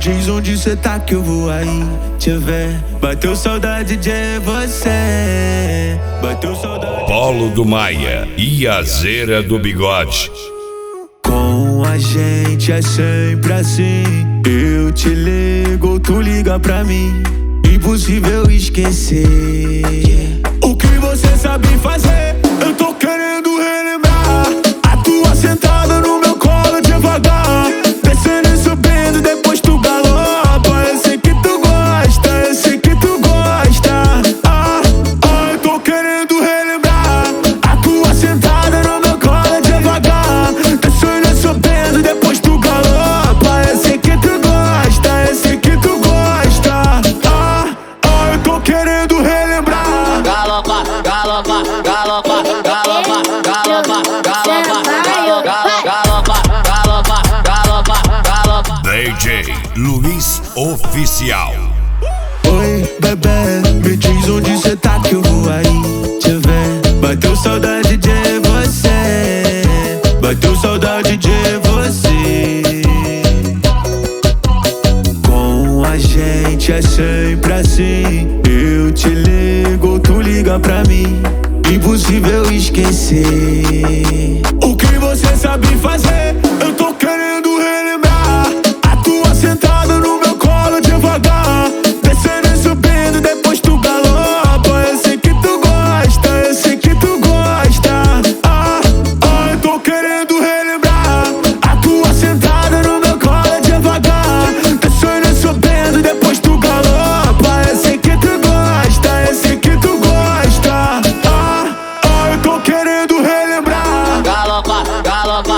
diz onde cê tá que eu vou aí te ver. Bateu saudade de você, bateu saudade. Paulo do Maia e a Zera do Bigode. Com a gente é sempre assim. Eu te ligo, tu liga pra mim. Impossível esquecer o que você sabe fazer. Eu tô querendo relembrar a tua sentada no meu colo devagar, descendo e subindo, depois tu galopa. Eu sei que tu gosta, eu sei que tu gosta. Eu tô querendo relembrar a tua sentada no meu colo devagar, descendo e subindo, depois tu galopa. Eu sei que tu gosta, eu sei que tu gosta. Eu tô querendo relembrar. Galopa, galopa, galopa, galopa, galopa, galopa, galopa, galopa, galopa, galopa. DJ Luiz Oficial. Oi, bebê, me diz onde cê tá que eu vou aí te ver. Bateu saudade de você, bateu saudade de você. Com a gente é sempre assim. Eu te ligo, tu liga pra mim. Impossível esquecer o que você sabe fazer. Eu tô querendo relembrar a tua sentada no meu colo devagar, descendo e subindo, depois tu galopa. Eu sei que tu gosta, eu sei que tu gosta. Eu tô querendo relembrar a tua sentada no meu colo devagar, descendo e subindo, depois tu galopa. Eu sei que tu gosta, eu sei que tu gosta. Eu tô querendo relembrar. Galopa, galopa,